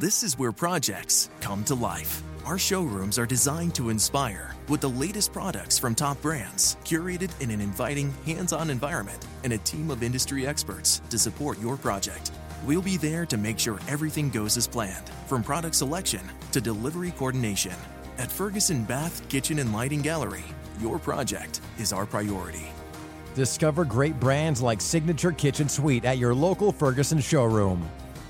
This is where projects come to life. Our showrooms are designed to inspire with the latest products from top brands, curated in an inviting, hands-on environment, and a team of industry experts to support your project. We'll be there to make sure everything goes as planned, from product selection to delivery coordination. At Ferguson Bath, Kitchen and Lighting Gallery, your project is our priority. Discover great brands like Signature Kitchen Suite at your local Ferguson showroom.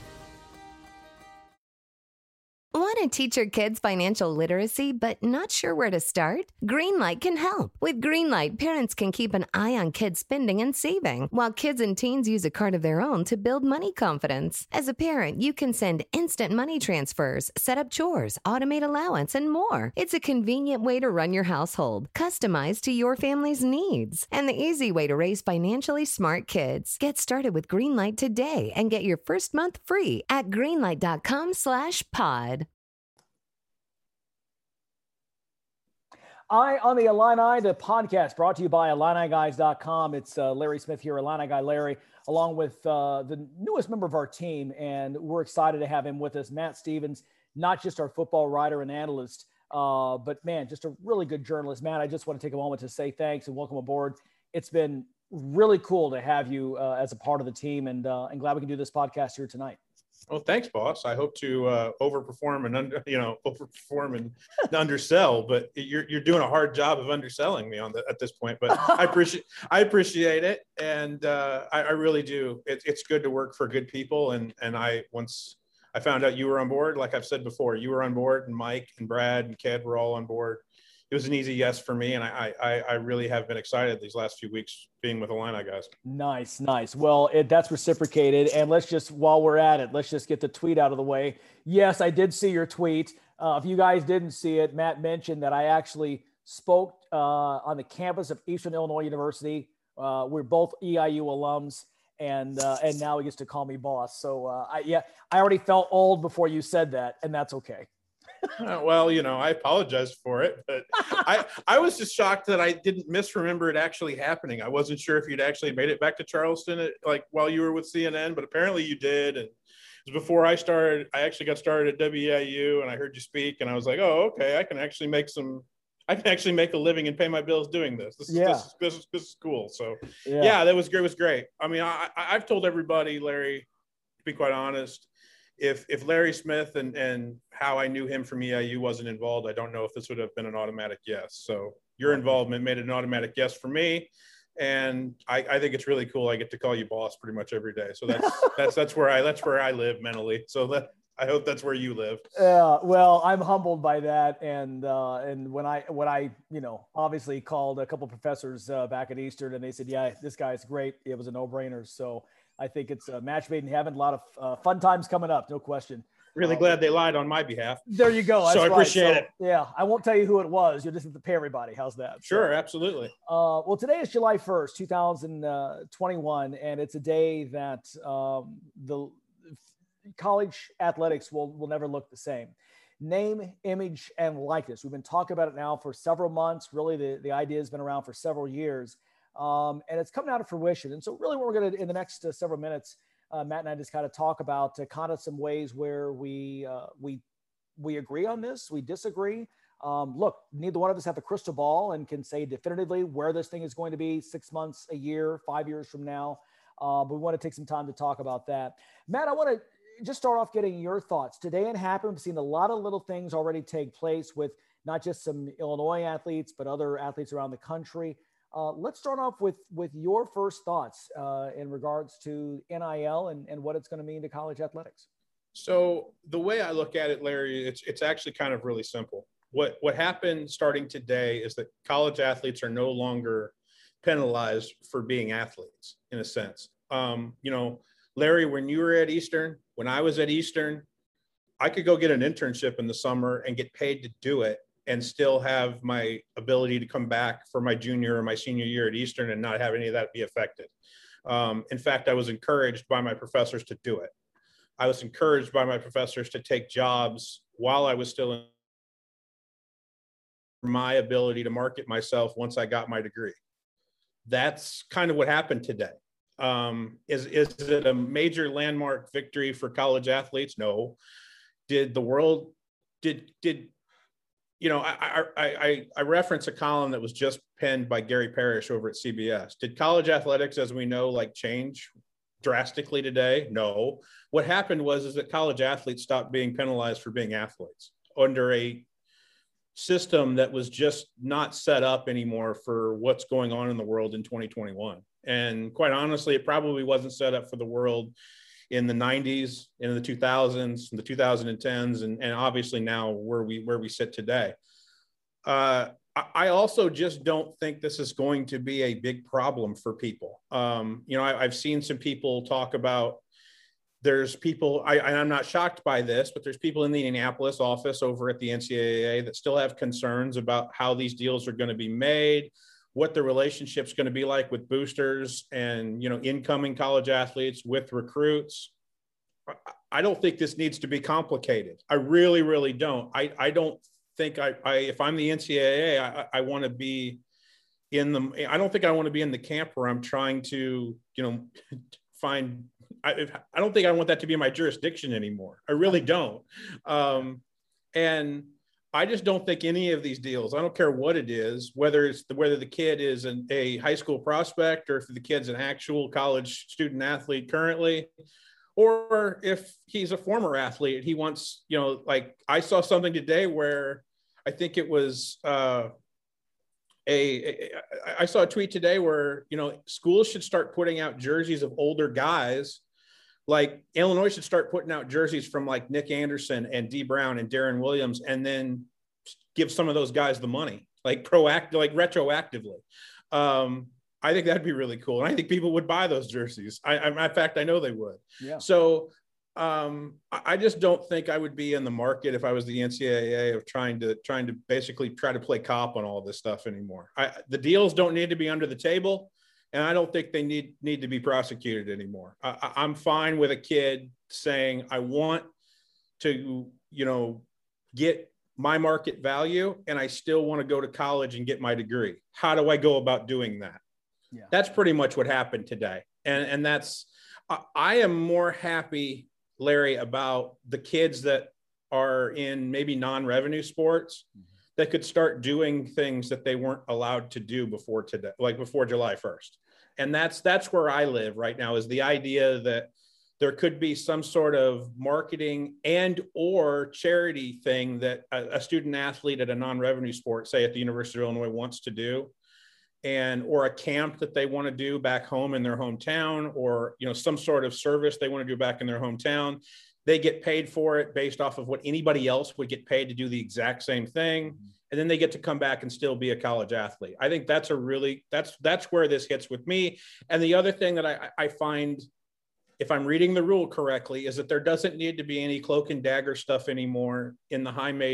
Want to teach your kids financial literacy but not sure where to start? Greenlight can help. With Greenlight, parents can keep an eye on kids' spending and saving, while kids and teens use a card of their own to build money confidence. As a parent, you can send instant money transfers, set up chores, automate allowance, and more. It's a convenient way to run your household, customized to your family's needs, and the easy way to raise financially smart kids. Get started with Greenlight today and get your first month free at greenlight.com/pod. Eye on the Illini, the podcast brought to you by IlliniGuys.com. It's Larry Smith here, Illini Guy Larry, along with the newest member of our team, and we're excited to have him with us, Matt Stevens, not just our football writer and analyst, but, man, just a really good journalist. Matt, I just want to take a moment to say thanks and welcome aboard. It's been really cool to have you as a part of the team, and glad we can do this podcast here tonight. Well, thanks, boss. I hope to overperform and undersell, but you're doing a hard job of underselling me at this point. But I appreciate it, and I really do. It's good to work for good people, and once I found out you were on board, like I've said before, you were on board, and Mike and Brad and Ked were all on board. It was an easy yes for me, and I really have been excited these last few weeks being with Illini guys. Nice. Well, that's reciprocated, and while we're at it, let's just get the tweet out of the way. Yes, I did see your tweet. If you guys didn't see it, Matt mentioned that I actually spoke on the campus of Eastern Illinois University. We're both EIU alums, and now he gets to call me boss. So I already felt old before you said that, and that's okay. Well, I apologize for it, but I was just shocked that I didn't misremember it actually happening. I wasn't sure if you'd actually made it back to Charleston while you were with CNN, but apparently you did. And it was before I started. I actually got started at WEIU, and I heard you speak, and I was like, oh, okay, I can actually make a living and pay my bills doing this. This is cool. So yeah, that was great. It was great. I mean, I've told everybody, Larry, to be quite honest, if Larry Smith and how I knew him from EIU wasn't involved, I don't know if this would have been an automatic yes. So your involvement made it an automatic yes for me. And I think it's really cool. I get to call you boss pretty much every day. So that's where I live mentally. So I hope that's where you live. Yeah. Well, I'm humbled by that. And when I obviously called a couple of professors back at Eastern, and they said, yeah, this guy's great. It was a no-brainer. So I think it's a match made in heaven. A lot of fun times coming up, no question. Really glad they lied on my behalf. There you go. That's so I appreciate it. Yeah, I won't tell you who it was. You'll just have to pay everybody. How's that? Sure, absolutely. Well, today is July 1st, 2021, and it's a day that the college athletics will never look the same. Name, image, and likeness. We've been talking about it now for several months. Really, the idea has been around for several years. And it's coming out of fruition. And so really what we're going to, in the next several minutes, Matt and I just kind of talk about kind of some ways where we agree on this, we disagree. Look, neither one of us have a crystal ball and can say definitively where this thing is going to be 6 months, a year, 5 years from now. But we want to take some time to talk about that. Matt, I want to just start off getting your thoughts. Today in Happen, we've seen a lot of little things already take place with not just some Illinois athletes, but other athletes around the country. Let's start off with your first thoughts in regards to NIL and what it's going to mean to college athletics. So the way I look at it, Larry, it's actually kind of really simple. What happened starting today is that college athletes are no longer penalized for being athletes in a sense. Larry, when you were at Eastern, when I was at Eastern, I could go get an internship in the summer and get paid to do it and still have my ability to come back for my junior or my senior year at Eastern and not have any of that be affected. In fact, I was encouraged by my professors to do it. I was encouraged by my professors to take jobs while I was still in my ability to market myself once I got my degree. That's kind of what happened today. Is it a major landmark victory for college athletes? No. did the world, did you know, I reference a column that was just penned by Gary Parrish over at CBS. Did college athletics, as we know, like change drastically today? No. What happened is that college athletes stopped being penalized for being athletes under a system that was just not set up anymore for what's going on in the world in 2021. And quite honestly, it probably wasn't set up for the world in the 90s, in the 2000s, in the 2010s, and obviously now where we sit today. I also just don't think this is going to be a big problem for people. You know, I've seen some people talk about, there's people, I'm not shocked by this, but there's people in the Indianapolis office over at the NCAA that still have concerns about how these deals are going to be made, what the relationship's going to be like with boosters and, you know, incoming college athletes with recruits. I don't think this needs to be complicated. I really, really don't. I don't think if I'm the NCAA, I want to be I don't think I want to be in the camp where I'm trying to, you know, find, I don't think I want that to be my jurisdiction anymore. I really don't. And I just don't think any of these deals, I don't care what it is, whether the kid is a high school prospect or if the kid's an actual college student athlete currently, or if he's a former athlete, he wants, you know, like I saw something today where I think it was I saw a tweet today where, you know, schools should start putting out jerseys of older guys. Like Illinois should start putting out jerseys from like Nick Anderson and D Brown and Darren Williams, and then give some of those guys the money, like retroactively. I think that'd be really cool. And I think people would buy those jerseys. In fact, I know they would. Yeah. So I just don't think I would be in the market if I was the NCAA of trying to basically try to play cop on all this stuff anymore. The deals don't need to be under the table. And I don't think they need to be prosecuted anymore. I'm fine with a kid saying, I want to, you know, get my market value, and I still want to go to college and get my degree. How do I go about doing that? Yeah. That's pretty much what happened today. And that's, I am more happy, Larry, about the kids that are in maybe non-revenue sports that could start doing things that they weren't allowed to do before today, like before July 1st. And that's where I live right now, is the idea that there could be some sort of marketing and or charity thing that a student athlete at a non-revenue sport, say at the University of Illinois, wants to do, or a camp that they want to do back home in their hometown, or, you know, some sort of service they want to do back in their hometown. They get paid for it based off of what anybody else would get paid to do the exact same thing. And then they get to come back and still be a college athlete. I think that's that's where this hits with me. And the other thing that I find, if I'm reading the rule correctly, is that there doesn't need to be any cloak and dagger stuff anymore in the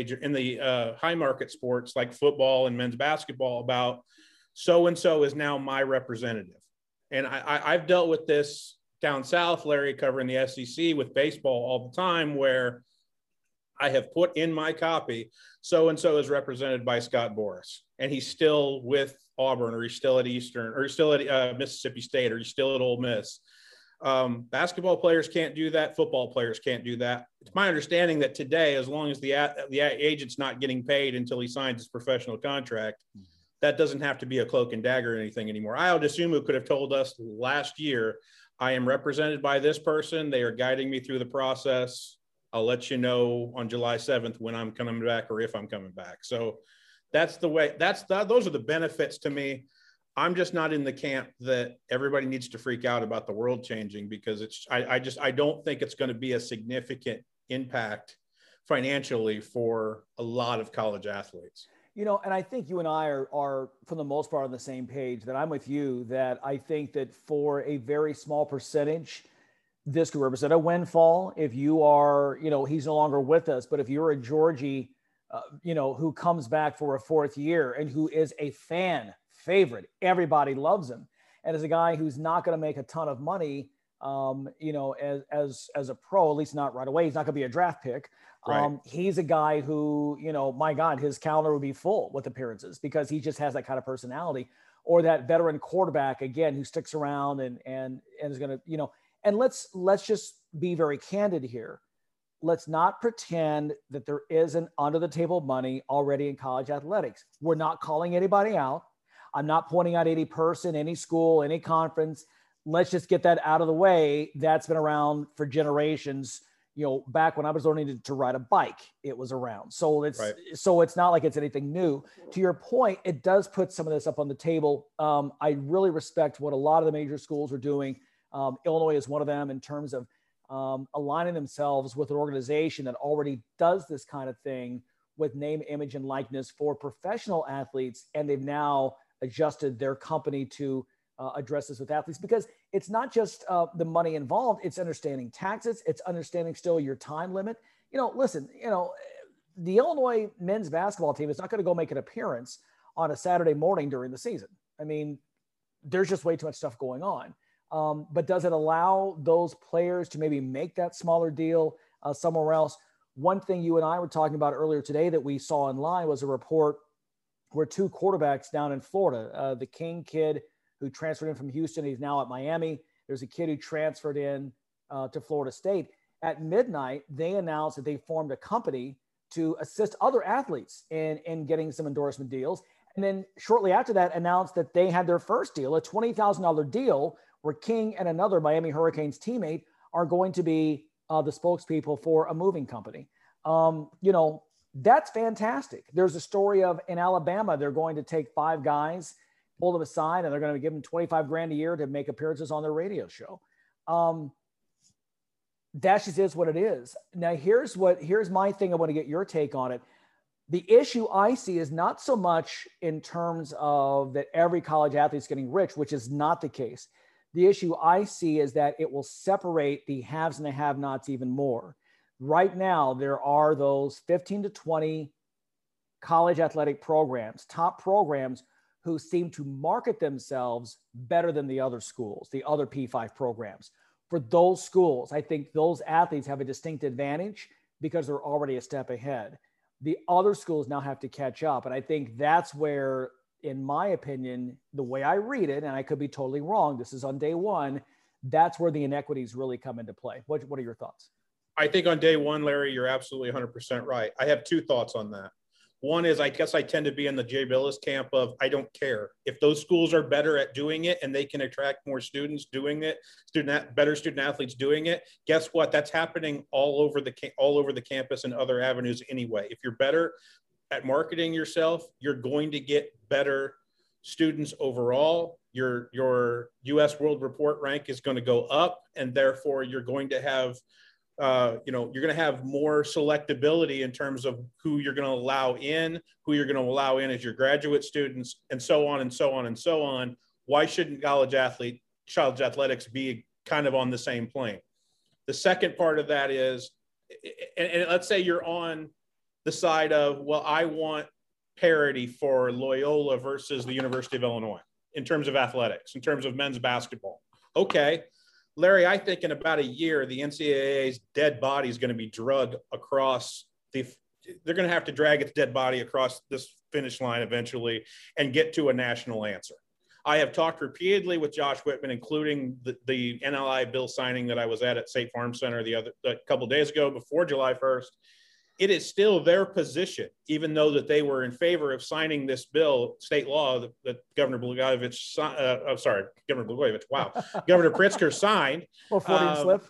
high market sports like football and men's basketball about so-and-so is now my representative. And I've dealt with this down south, Larry, covering the SEC with baseball all the time, where I have put in my copy, so-and-so is represented by Scott Boras, and he's still with Auburn, or he's still at Eastern, or he's still at Mississippi State, or he's still at Ole Miss. Basketball players can't do that. Football players can't do that. It's my understanding that today, as long as the agent's not getting paid until he signs his professional contract, that doesn't have to be a cloak and dagger or anything anymore. Ayo Dosunmu could have told us last year, I am represented by this person. They are guiding me through the process. I'll let you know on July 7th when I'm coming back, or if I'm coming back. So that's the way, those are the benefits to me. I'm just not in the camp that everybody needs to freak out about the world changing, because I don't think it's going to be a significant impact financially for a lot of college athletes. You know, and I think you and I are for the most part on the same page, that I'm with you, that I think that for a very small percentage, this could represent a windfall. If you are, you know, he's no longer with us, but if you're a Georgie, you know, who comes back for a fourth year and who is a fan favorite, everybody loves him, and as a guy who's not going to make a ton of money, you know, as a pro, at least not right away, he's not going to be a draft pick. Right. He's a guy who, you know, my God, his calendar would be full with appearances because he just has that kind of personality. Or that veteran quarterback, again, who sticks around and is going to, you know, and let's just be very candid here. let's not pretend that there isn't under the table money already in college athletics. We're not calling anybody out. I'm not pointing out any person, any school, any conference. Let's just get that out of the way. That's been around for generations. You know, back when I was learning to ride a bike, it was around. So it's not like it's anything new. To your point, it does put some of this up on the table. I really respect what a lot of the major schools are doing. Illinois is one of them in terms of aligning themselves with an organization that already does this kind of thing with name, image, and likeness for professional athletes. And they've now adjusted their company to address this with athletes, because it's not just the money involved. It's understanding taxes. It's understanding still your time limit. You know, listen, you know, the Illinois men's basketball team is not going to go make an appearance on a Saturday morning during the season. I mean, there's just way too much stuff going on. But does it allow those players to maybe make that smaller deal somewhere else? One thing you and I were talking about earlier today that we saw online was a report where 2 quarterbacks down in Florida, the King kid who transferred in from Houston, he's now at Miami. There's a kid who transferred in to Florida State. At midnight, they announced that they formed a company to assist other athletes in getting some endorsement deals. And then shortly after that, announced that they had their first deal, a $20,000 deal, where King and another Miami Hurricanes teammate are going to be the spokespeople for a moving company. You know, that's fantastic. There's a story of in Alabama, they're going to take 5 guys, pull them aside, and they're going to give them $25,000 a year to make appearances on their radio show. That just is what it is. Now, here's my thing. I want to get your take on it. The issue I see is not so much in terms of that every college athlete is getting rich, which is not the case. The issue I see is that it will separate the haves and the have-nots even more. Right now, there are those 15 to 20 college athletic programs, top programs, who seem to market themselves better than the other schools, the other P5 programs. For those schools, I think those athletes have a distinct advantage because they're already a step ahead. The other schools now have to catch up. And I think that's where, in my opinion, the way I read it, and I could be totally wrong, this is on day one, that's where the inequities really come into play. What are your thoughts? I think on day one, Larry, you're absolutely 100% right. I have 2 thoughts on that. One is, I guess I tend to be in the Jay Billis camp of, I don't care. If those schools are better at doing it and they can attract more students doing it, better student athletes doing it, guess what? That's happening all over the campus and other avenues anyway. If you're better at marketing yourself, you're going to get better students overall. Your U.S. World Report rank is going to go up, and therefore you're going to have you're going to have more selectability in terms of who you're going to allow in, as your graduate students, and so on and so on and so on. Why shouldn't college athletics be kind of on the same plane? The second part of that is, and let's say you're on the side of, well, I want parity for Loyola versus the University of Illinois in terms of athletics, in terms of men's basketball. Okay. Larry, I think in about a year, the NCAA's dead body is going to be dragged across they're going to have to drag its dead body across this finish line eventually and get to a national answer. I have talked repeatedly with Josh Whitman, including the NLI bill signing that I was at State Farm Center a couple of days ago before July 1st. It is still their position, even though that they were in favor of signing this bill, state law that Governor Blagojevich, Governor Pritzker signed. Well, 40 slip.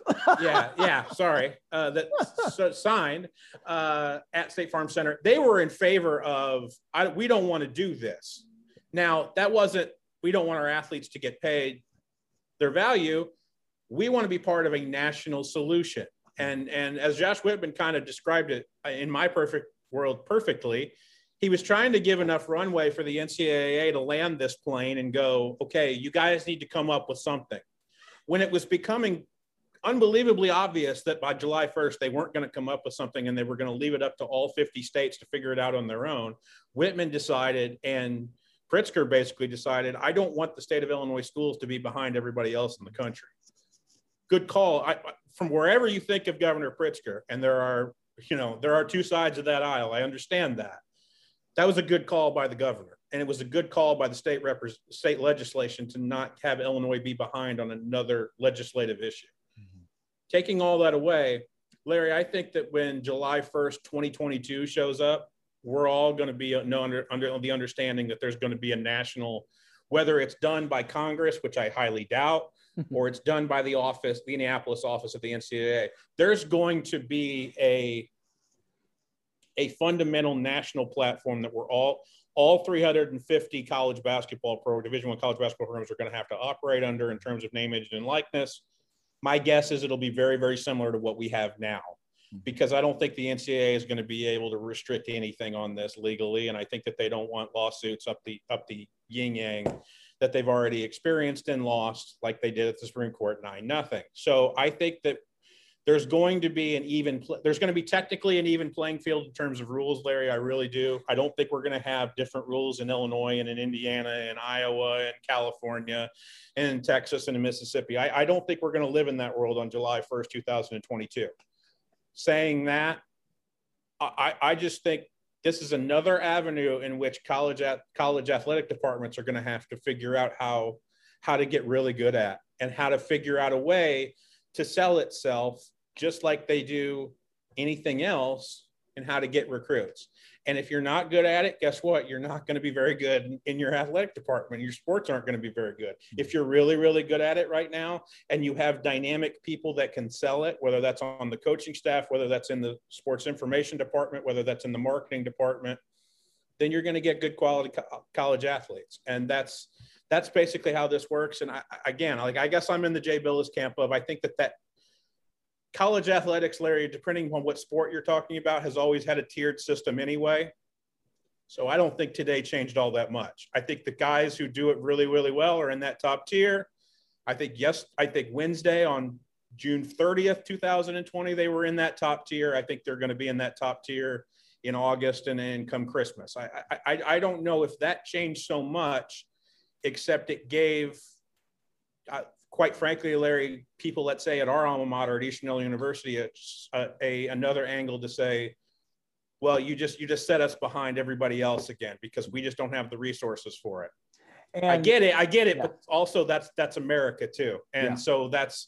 Signed at State Farm Center. They were in favor of, we don't want to do this. Now, that wasn't, we don't want our athletes to get paid their value. We want to be part of a national solution. And as Josh Whitman kind of described it in my perfect world perfectly, he was trying to give enough runway for the NCAA to land this plane and go, okay, you guys need to come up with something. When it was becoming unbelievably obvious that by July 1st, they weren't going to come up with something and they were going to leave it up to all 50 states to figure it out on their own, Whitman decided, and Pritzker basically decided, I don't want the state of Illinois schools to be behind everybody else in the country. Good call. From wherever you think of Governor Pritzker, and there are 2 sides of that aisle. I understand that. That was a good call by the governor, and it was a good call by the state legislation to not have Illinois be behind on another legislative issue. Mm-hmm. Taking all that away, Larry, I think that when July 1st, 2022 shows up, we're all going to be under the understanding that there's going to be a national, whether it's done by Congress, which I highly doubt, or it's done by the Indianapolis office of the NCAA. There's going to be a fundamental national platform that we're all 350 college basketball Division I college basketball programs are going to have to operate under in terms of name, image, and likeness. My guess is it'll be very, very similar to what we have now, because I don't think the NCAA is going to be able to restrict anything on this legally. And I think that they don't want lawsuits up the yin yang that they've already experienced and lost, like they did at the Supreme Court 9-0. So I think that there's going to be there's going to be technically an even playing field in terms of rules, Larry. I really do. I don't think we're going to have different rules in Illinois and in Indiana and Iowa and California and Texas and in Mississippi. I don't think we're going to live in that world on July 1st, 2022. Saying that, I just think this is another avenue in which college athletic departments are going to have to figure out how to get really good at, and how to figure out a way to sell itself just like they do anything else, and how to get recruits. And if you're not good at it, guess what? You're not going to be very good in your athletic department. Your sports aren't going to be very good. If you're really, really good at it right now, and you have dynamic people that can sell it, whether that's on the coaching staff, whether that's in the sports information department, whether that's in the marketing department, then you're going to get good quality college athletes. And that's basically how this works. And I guess I'm in the Jay Billis camp of, I think that college athletics, Larry, depending on what sport you're talking about, has always had a tiered system anyway. So I don't think today changed all that much. I think the guys who do it really, really well are in that top tier. I think Wednesday on June 30th, 2020, they were in that top tier. I think they're going to be in that top tier in August and then come Christmas. I don't know if that changed so much, except it gave, quite frankly, Larry, people, let's say at our alma mater at Eastern Illinois University, another angle to say, well, you just set us behind everybody else again, because we just don't have the resources for it. And I get it, yeah. But also that's America too. And so that's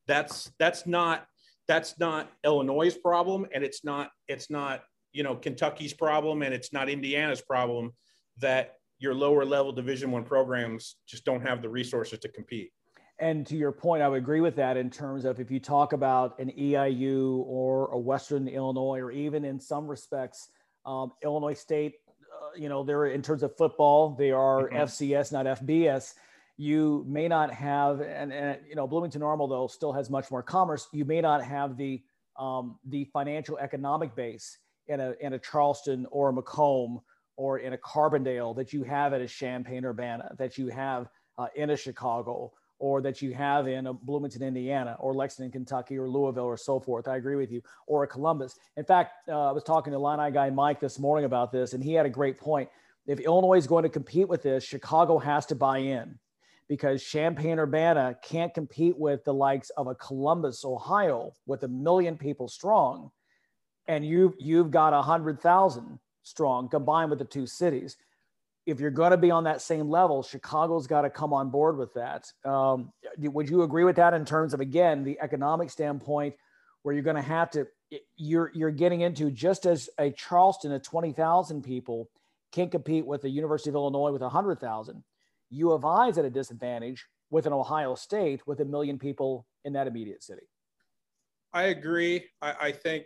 not Illinois' problem, and it's not Kentucky's problem, and it's not Indiana's problem, that your lower level Division I programs just don't have the resources to compete. And to your point, I would agree with that in terms of, if you talk about an EIU or a Western Illinois, or even in some respects, Illinois State, they're, in terms of football, they are FCS, not FBS. You may not have, and Bloomington Normal, though, still has much more commerce. You may not have the financial economic base in a Charleston or a Macomb or in a Carbondale that you have at a Champaign-Urbana, that you have in a Chicago, or that you have in a Bloomington, Indiana, or Lexington, Kentucky, or Louisville, or so forth. I agree with you. Or a Columbus. In fact, I was talking to Illini guy Mike this morning about this, and he had a great point. If Illinois is going to compete with this, Chicago has to buy in, because Champaign-Urbana can't compete with the likes of a Columbus, Ohio, with 1 million people strong, and you've got 100,000 strong combined with the two cities. If you're going to be on that same level, Chicago's got to come on board with that. Would you agree with that in terms of, again, the economic standpoint, where you're going to have to, you're getting into, just as a Charleston at 20,000 people can't compete with the University of Illinois with 100,000, U of I is at a disadvantage with an Ohio State with 1 million people in that immediate city. I agree. I think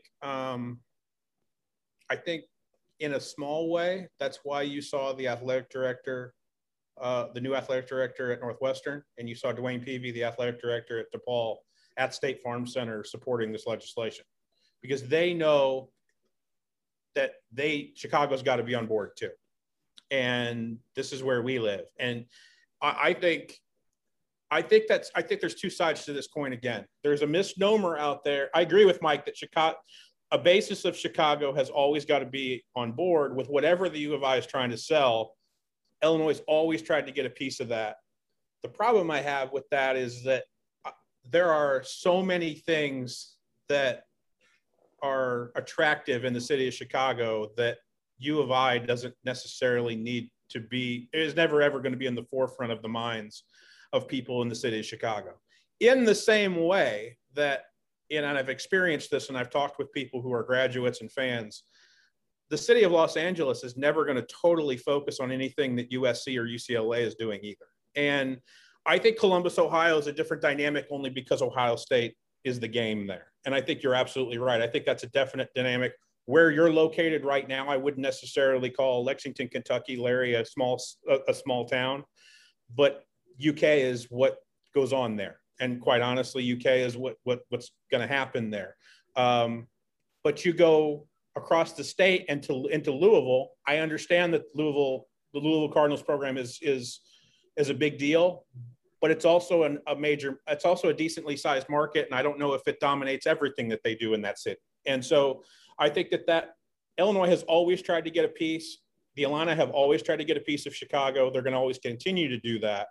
in a small way, that's why you saw the athletic director, the new athletic director at Northwestern, and you saw Dwayne Peavy, the athletic director at DePaul, at State Farm Center, supporting this legislation, because they know that Chicago's got to be on board too. And this is where we live. And I think there's two sides to this coin. Again, there's a misnomer out there. I agree with Mike that a basis of Chicago has always got to be on board with whatever the U of I is trying to sell. Illinois has always tried to get a piece of that. The problem I have with that is that there are so many things that are attractive in the city of Chicago that U of I doesn't necessarily need to be, it is never ever going to be in the forefront of the minds of people in the city of Chicago. In the same way that and I've experienced this, and I've talked with people who are graduates and fans, the city of Los Angeles is never going to totally focus on anything that USC or UCLA is doing either. And I think Columbus, Ohio is a different dynamic only because Ohio State is the game there. And I think you're absolutely right. I think that's a definite dynamic. Where you're located right now, I wouldn't necessarily call Lexington, Kentucky, Larry, a small town, but UK is what goes on there. And quite honestly, UK is what's going to happen there. But you go across the state into Louisville. I understand that the Louisville Cardinals program is a big deal, but it's also it's also a decently sized market. And I don't know if it dominates everything that they do in that city. And so I think that Illinois has always tried to get a piece. The Illini have always tried to get a piece of Chicago. They're going to always continue to do that.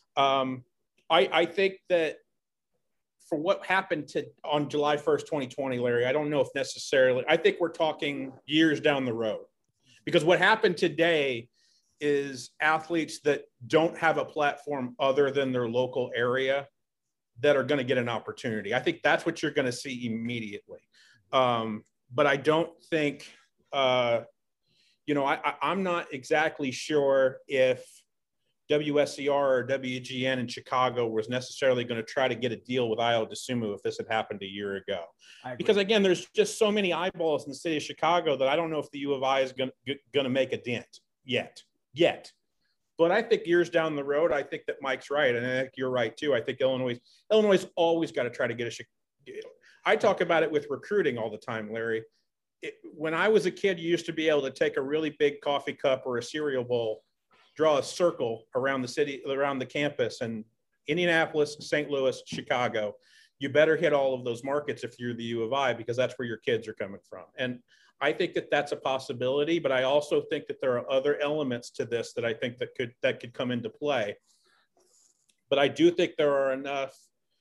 I think that for what happened on July 1st, 2020, Larry, I don't know if necessarily, I think we're talking years down the road, because what happened today is athletes that don't have a platform other than their local area that are going to get an opportunity. I think that's what you're going to see immediately. But I don't think, I'm not exactly sure if WSCR or WGN in Chicago was necessarily going to try to get a deal with Ayo Dosunmu if this had happened a year ago. Because again, there's just so many eyeballs in the city of Chicago that I don't know if the U of I is going to make a dent yet. But I think years down the road, I think that Mike's right. And I think you're right too. I think Illinois always got to try to get I talk about it with recruiting all the time, Larry. When I was a kid, you used to be able to take a really big coffee cup or a cereal bowl, draw a circle around the city, around the campus, and Indianapolis, St. Louis, Chicago. You better hit all of those markets if you're the U of I, because that's where your kids are coming from. And I think that that's a possibility, but I also think that there are other elements to this that I think that could come into play. But I do think there are enough.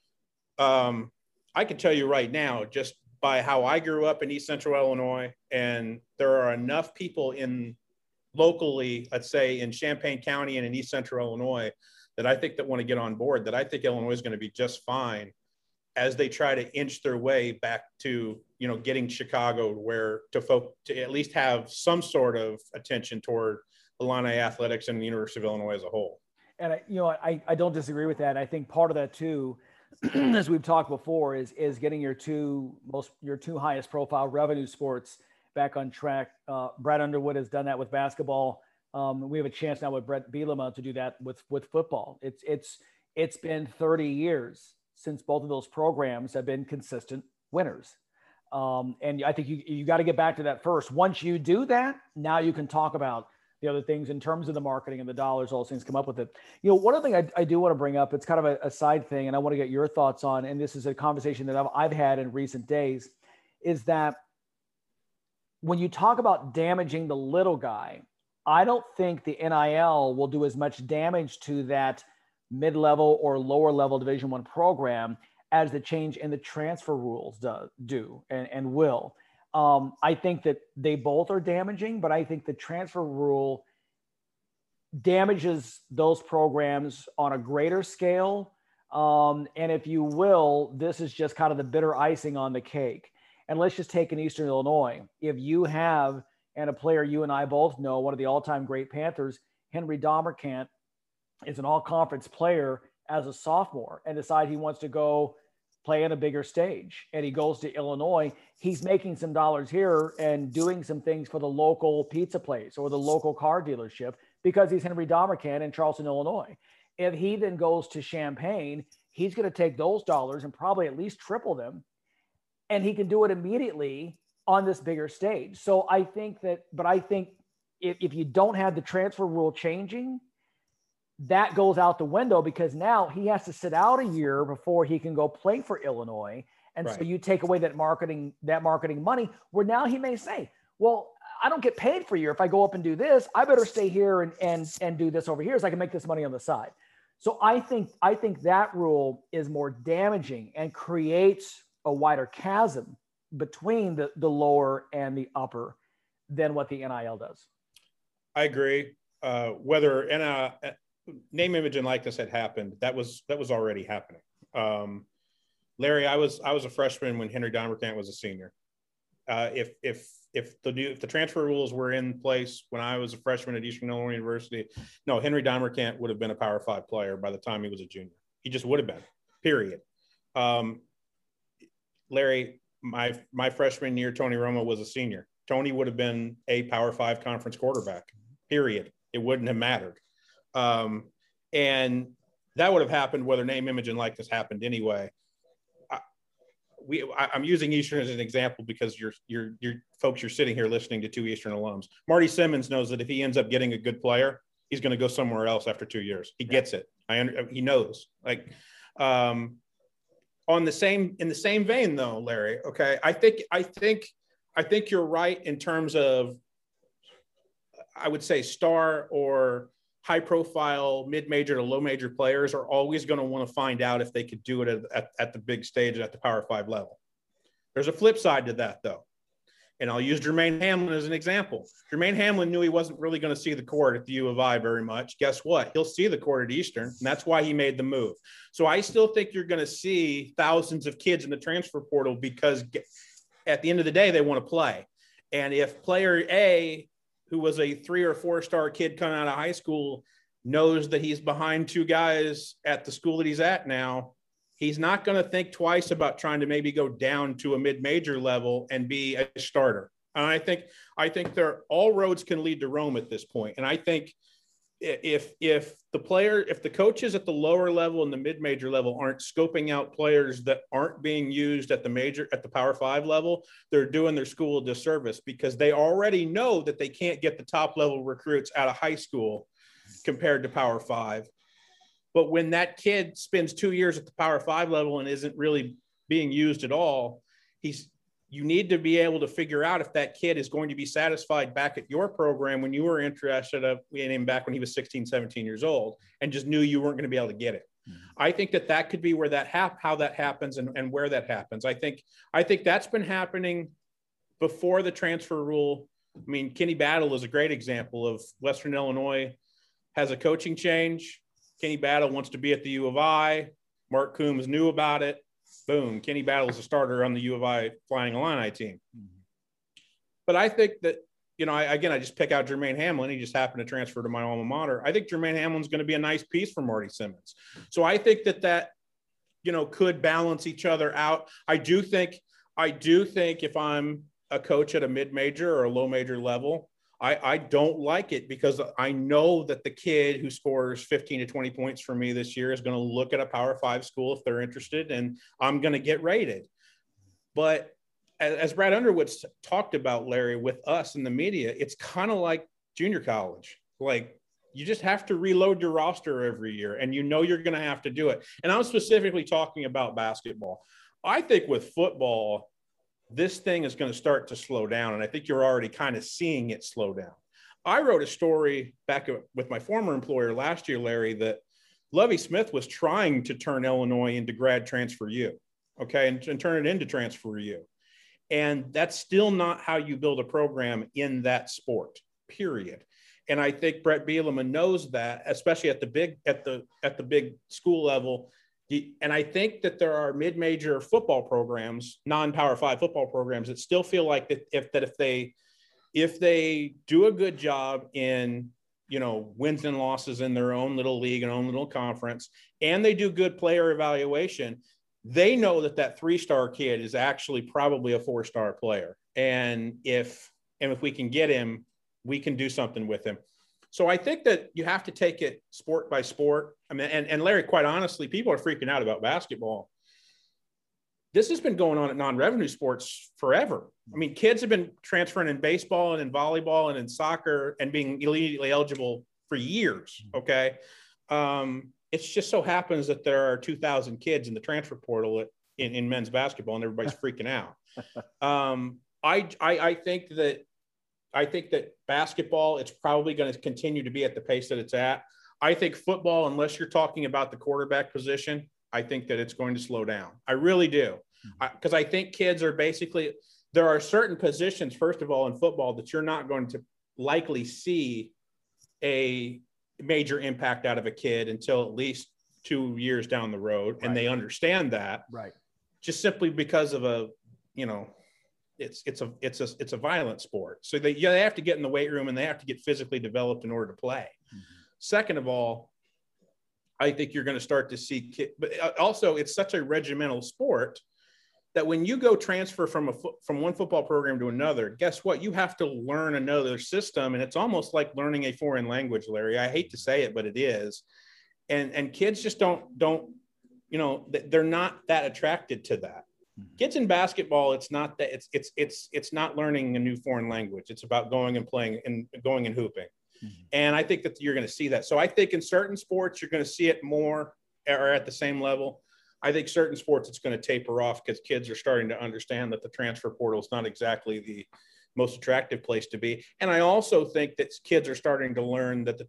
I can tell you right now, just by how I grew up in East Central Illinois, and there are enough people locally, let's say in Champaign County and in East Central Illinois, that I think that want to get on board, that I think Illinois is going to be just fine as they try to inch their way back to, getting Chicago to at least have some sort of attention toward Illini athletics and the University of Illinois as a whole. And I don't disagree with that. I think part of that too, as we've talked before, is getting your two highest profile revenue sports back on track. Brad Underwood has done that with basketball. We have a chance now with Brett Bielema to do that with football. It's been 30 years since both of those programs have been consistent winners. And I think you got to get back to that first. Once you do that, now you can talk about the other things in terms of the marketing and the dollars, all those things come up with it. One other thing I do want to bring up, it's kind of a side thing, and I want to get your thoughts on, and this is a conversation that I've had in recent days, is that when you talk about damaging the little guy, I don't think the NIL will do as much damage to that mid-level or lower level Division I program as the change in the transfer rules do and will. I think that they both are damaging, but I think the transfer rule damages those programs on a greater scale. And if you will, this is just kind of the bitter icing on the cake. And let's just take in Eastern Illinois. If you have, and a player you and I both know, one of the all-time great Panthers, Henry Dahmerkamp, is an all-conference player as a sophomore and decide he wants to go play on a bigger stage, and he goes to Illinois, he's making some dollars here and doing some things for the local pizza place or the local car dealership because he's Henry Dahmerkamp in Charleston, Illinois. If he then goes to Champaign, he's going to take those dollars and probably at least triple them, and he can do it immediately on this bigger stage. So I think if you don't have the transfer rule changing, that goes out the window, because now he has to sit out a year before he can go play for Illinois. And right. So you take away that marketing money, where now he may say, well, I don't get paid for a year. If I go up and do this, I better stay here and do this over here so I can make this money on the side. So I think that rule is more damaging and creates a wider chasm between the lower and the upper than what the NIL does. I agree. Whether name, image, and likeness had happened, that was already happening. Larry, I was a freshman when Henry Donberkamp was a senior. If the transfer rules were in place when I was a freshman at Eastern Illinois University, no, Henry Donberkamp would have been a Power 5 player by the time he was a junior. He just would have been, period. Larry, my freshman year, Tony Romo was a senior. Tony would have been a Power 5 conference quarterback, period. It wouldn't have mattered. And that would have happened whether name, image, and likeness happened anyway. I'm using Eastern as an example because you're folks, you're sitting here listening to two Eastern alums. Marty Simmons knows that if he ends up getting a good player, he's going to go somewhere else after 2 years. He gets it. He knows. Like, in the same vein though, Larry. Okay, I think you're right in terms of, I would say, star or high profile mid-major to low major players are always going to want to find out if they could do it at the big stage at the Power 5 level. There's a flip side to that though. And I'll use Jermaine Hamlin as an example. Jermaine Hamlin knew he wasn't really going to see the court at the U of I very much. Guess what? He'll see the court at Eastern, and that's why he made the move. So I still think you're going to see thousands of kids in the transfer portal because at the end of the day, they want to play. And if player A, who was a 3 or 4 star kid coming out of high school, knows that he's behind 2 guys at the school that he's at now, he's not going to think twice about trying to maybe go down to a mid-major level and be a starter. And I think all roads can lead to Rome at this point. And I think if the coaches at the lower level and the mid-major level aren't scoping out players that aren't being used at the Power 5 level, they're doing their school a disservice because they already know that they can't get the top level recruits out of high school compared to Power 5. But when that kid spends 2 years at the Power 5 level and isn't really being used at all, you need to be able to figure out if that kid is going to be satisfied back at your program when you were interested in him back when he was 16, 17 years old and just knew you weren't going to be able to get it. Mm-hmm. I think that could be where how that happens and where that happens. I think that's been happening before the transfer rule. I mean, Kenny Battle is a great example of Western Illinois has a coaching change. Kenny Battle wants to be at the U of I. Mark Coombs knew about it. Boom, Kenny Battle is a starter on the U of I Flying Illini team. Mm-hmm. But I think that, I just pick out Jermaine Hamlin. He just happened to transfer to my alma mater. I think Jermaine Hamlin's going to be a nice piece for Marty Simmons. So I think that could balance each other out. I do think if I'm a coach at a mid-major or a low major level, I don't like it because I know that the kid who scores 15 to 20 points for me this year is going to look at a Power 5 school if they're interested, and I'm going to get rated. But as Brad Underwood talked about, Larry, with us in the media, it's kind of like junior college. Like, you just have to reload your roster every year, and you're going to have to do it. And I'm specifically talking about basketball. I think with football, this thing is going to start to slow down, and I think you're already kind of seeing it slow down. I wrote a story back with my former employer last year, Larry, that Lovie Smith was trying to turn Illinois into grad transfer U, okay, and turn it into transfer U. And that's still not how you build a program in that sport, period. And I think Brett Bielema knows that, especially at the big school level. And I think that there are mid-major football programs, non-Power 5 football programs, that still feel like that if they do a good job in, wins and losses in their own little league and own little conference, and they do good player evaluation, they know that 3-star kid is actually probably a 4-star player. And if we can get him, we can do something with him. So I think that you have to take it sport by sport. I mean, and Larry, quite honestly, people are freaking out about basketball. This has been going on at non-revenue sports forever. I mean, kids have been transferring in baseball and in volleyball and in soccer and being immediately eligible for years. Okay. It's just so happens that there are 2,000 kids in the transfer portal in men's basketball, and everybody's freaking out. I think that basketball, it's probably going to continue to be at the pace that it's at. I think football, unless you're talking about the quarterback position, I think that it's going to slow down. I really do. Because I think kids are there are certain positions, first of all, in football that you're not going to likely see a major impact out of a kid until at least 2 years down the road. Right. And they understand that. Right. just simply because of it's a violent sport. So they have to get in the weight room and they have to get physically developed in order to play. Mm-hmm. Second of all, I think you're going to start to see but also it's such a regimental sport that when you go transfer from one football program to another, guess what? You have to learn another system. And it's almost like learning a foreign language, Larry. I hate to say it, but it is. And kids just don't, they're not that attracted to that. Kids in basketball, it's not that it's not learning a new foreign language. It's about going and playing and going and hooping. Mm-hmm. And I think that you're going to see that. So I think in certain sports, you're going to see it more or at the same level. I think certain sports, it's going to taper off because kids are starting to understand that the transfer portal is not exactly the most attractive place to be. And I also think that kids are starting to learn that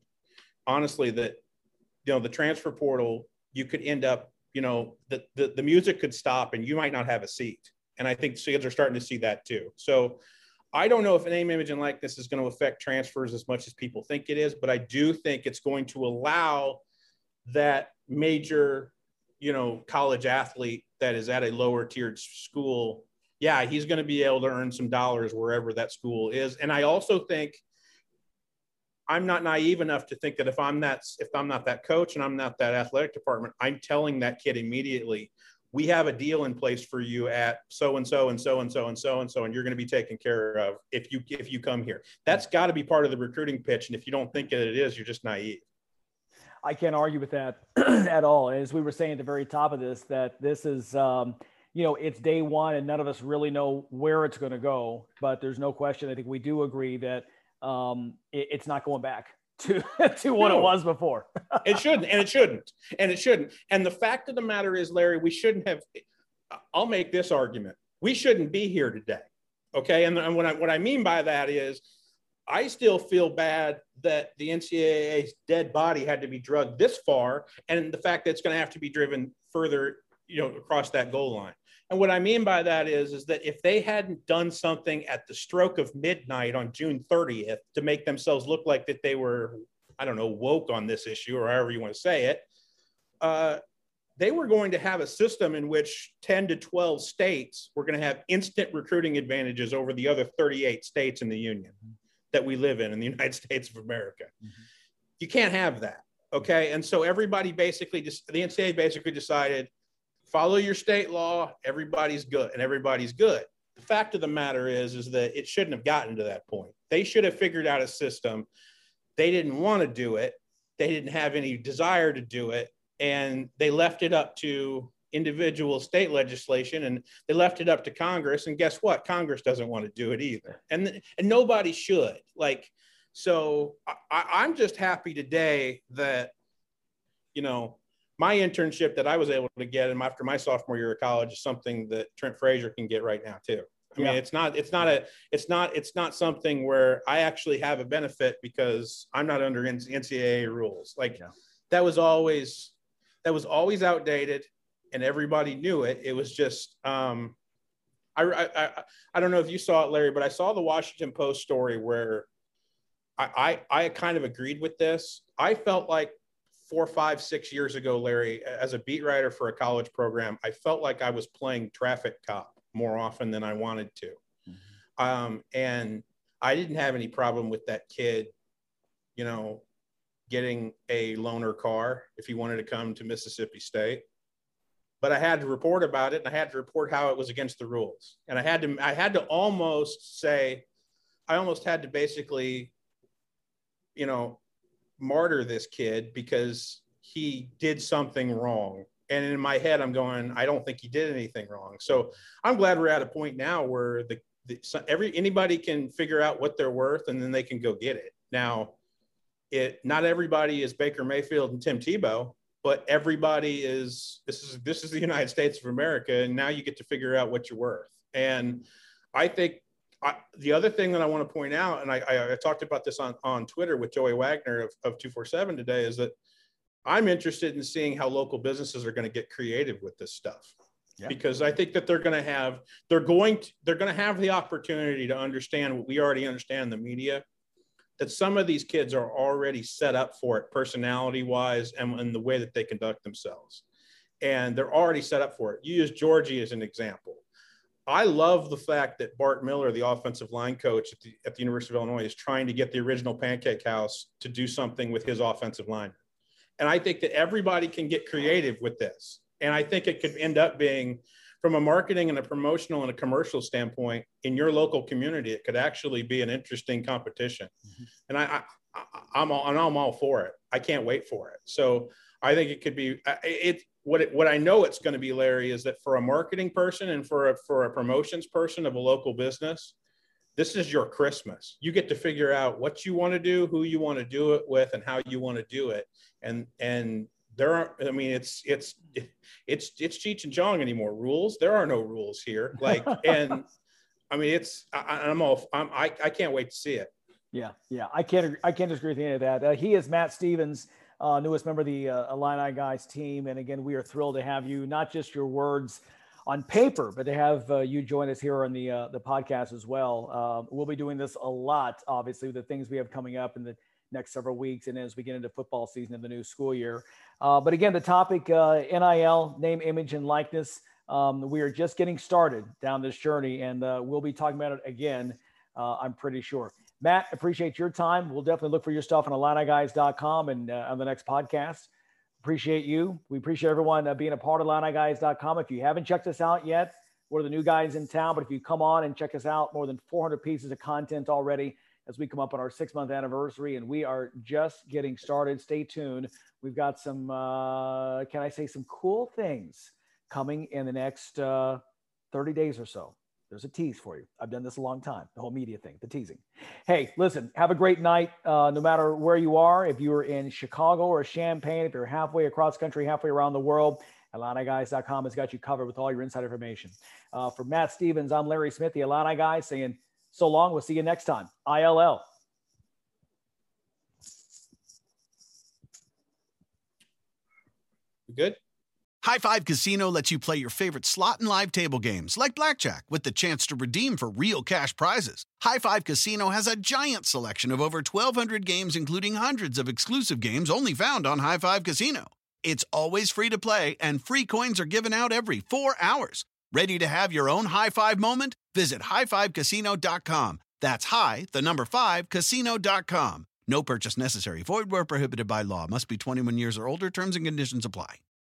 the transfer portal, you could end up, the music could stop and you might not have a seat. And I think kids are starting to see that too. So I don't know if an name, image, and likeness is going to affect transfers as much as people think it is, but I do think it's going to allow that major, college athlete that is at a lower tiered school. Yeah, he's going to be able to earn some dollars wherever that school is. And I also think I'm not naive enough to think that if I'm not that coach and I'm not that athletic department, I'm telling that kid immediately, we have a deal in place for you at so-and-so and so-and-so and so-and-so, and you're going to be taken care of if you come here. That's got to be part of the recruiting pitch. And if you don't think that it is, you're just naive. I can't argue with that at all. As we were saying at the very top of this, that this is, it's day one and none of us really know where it's going to go, but there's no question. I think we do agree that it's not going back to what it was before. It shouldn't. And the fact of the matter is, Larry, we shouldn't have, I'll make this argument. We shouldn't be here today. Okay. And what I mean by that is I still feel bad that the NCAA's dead body had to be drugged this far. And the fact that it's going to have to be driven further, across that goal line. And what I mean by that is that if they hadn't done something at the stroke of midnight on June 30th to make themselves look like that they were, woke on this issue or however you want to say it, they were going to have a system in which 10 to 12 states were going to have instant recruiting advantages over the other 38 states in the union that we live in the United States of America. Mm-hmm. You can't have that. Okay. And so everybody the NCAA basically decided, follow your state law, everybody's good, and everybody's good. The fact of the matter is that it shouldn't have gotten to that point. They should have figured out a system. They didn't want to do it. They didn't have any desire to do it. And they left it up to individual state legislation, and they left it up to Congress. And guess what? Congress doesn't want to do it either. And nobody should. So I'm just happy today that, my internship that I was able to get after my sophomore year of college is something that Trent Frazier can get right now too. I mean, it's not something where I actually have a benefit because I'm not under NCAA rules. That was always outdated and everybody knew it. It was just, I don't know if you saw it, Larry, but I saw the Washington Post story where I kind of agreed with this. I felt like 4, 5, 6 years ago, Larry, as a beat writer for a college program, I felt like I was playing traffic cop more often than I wanted to. Mm-hmm. And I didn't have any problem with that kid, getting a loaner car if he wanted to come to Mississippi State. But I had to report about it, and I had to report how it was against the rules. And I had to almost basically, martyr this kid because he did something wrong. And in my head, I'm going, I don't think he did anything wrong. So I'm glad we're at a point now where anybody can figure out what they're worth, and then they can go get it. Now, not everybody is Baker Mayfield and Tim Tebow, but everybody is. This is the United States of America, and now you get to figure out what you're worth. And I think the other thing that I want to point out, and I talked about this on Twitter with Joey Wagner of 247 today, is that I'm interested in seeing how local businesses are going to get creative with this stuff. Yeah. Because I think that they're going to have the opportunity to understand what we already understand in the media, that some of these kids are already set up for it personality wise and the way that they conduct themselves. and they're already set up for it. You use Georgie as an example. I love the fact that Bart Miller, the offensive line coach at the University of Illinois, is trying to get the original Pancake House to do something with his offensive line. And I think that everybody can get creative with this. And I think it could end up being, from a marketing and a promotional and a commercial standpoint, in your local community, it could actually be an interesting competition. Mm-hmm. And I'm all for it. I can't wait for it. So I think it could be what I know it's going to be, Larry, is that for a marketing person and for a promotions person of a local business, this is your Christmas. You get to figure out what you want to do, who you want to do it with, and how you want to do it. And there are, I mean, it's Cheech and Chong anymore. Rules? There are no rules here. Like, and I mean, I can't wait to see it. Yeah. I can't disagree with any of that. He is Matt Stevens, newest member of the Illini Guys team. And again, we are thrilled to have you, not just your words on paper, but to have you join us here on the podcast as well. We'll be doing this a lot, obviously, with the things we have coming up in the next several weeks and as we get into football season in the new school year. But again, the topic, NIL, name, image, and likeness. We are just getting started down this journey, and we'll be talking about it again, I'm pretty sure. Matt, appreciate your time. We'll definitely look for your stuff on IlliniGuys.com and on the next podcast. Appreciate you. We appreciate everyone being a part of IlliniGuys.com. If you haven't checked us out yet, we're the new guys in town, but if you come on and check us out, more than 400 pieces of content already as we come up on our 6-month anniversary, and we are just getting started. Stay tuned. We've got some, can I say, some cool things coming in the next 30 days or so. There's a tease for you. I've done this a long time, the whole media thing, the teasing. Hey, listen, have a great night, no matter where you are. If you're in Chicago or Champaign, if you're halfway across country, halfway around the world, IlliniGuys.com has got you covered with all your inside information. For Matt Stevens, I'm Larry Smith, the Illini Guys, saying so long. We'll see you next time. ILL. Good. High Five Casino lets you play your favorite slot and live table games like blackjack with the chance to redeem for real cash prizes. High Five Casino has a giant selection of over 1,200 games, including hundreds of exclusive games only found on High Five Casino. It's always free to play, and free coins are given out every 4 hours. Ready to have your own high five moment? Visit highfivecasino.com. That's high, 5, casino.com. No purchase necessary. Void where prohibited by law. Must be 21 years or older. Terms and conditions apply.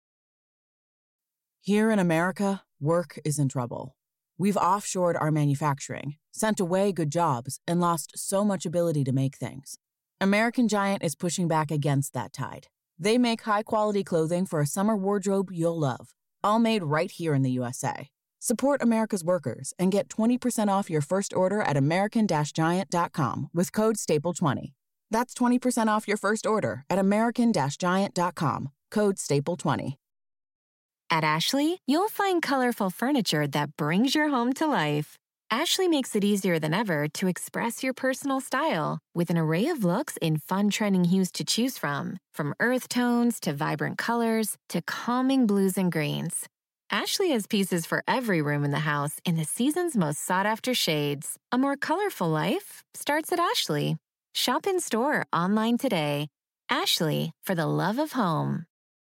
Here in America, work is in trouble. We've offshored our manufacturing, sent away good jobs, and lost so much ability to make things. American Giant is pushing back against that tide. They make high-quality clothing for a summer wardrobe you'll love, all made right here in the USA. Support America's workers and get 20% off your first order at American-Giant.com with code STAPLE20. That's 20% off your first order at American-Giant.com, code STAPLE20. At Ashley, you'll find colorful furniture that brings your home to life. Ashley makes it easier than ever to express your personal style with an array of looks in fun trending hues to choose from earth tones to vibrant colors to calming blues and greens. Ashley has pieces for every room in the house in the season's most sought-after shades. A more colorful life starts at Ashley. Shop in store or online today. Ashley, for the love of home.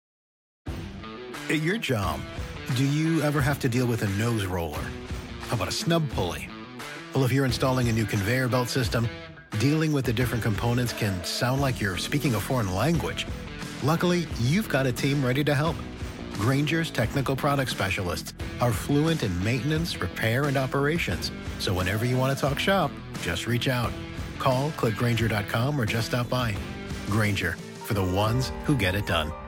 At your job, do you ever have to deal with a nose roller? How about a snub pulley? Well, if you're installing a new conveyor belt system, dealing with the different components can sound like you're speaking a foreign language. Luckily, you've got a team ready to help. Grainger's technical product specialists are fluent in maintenance, repair, and operations. So whenever you want to talk shop, just reach out. Call, click Grainger.com, or just stop by. Grainger, for the ones who get it done.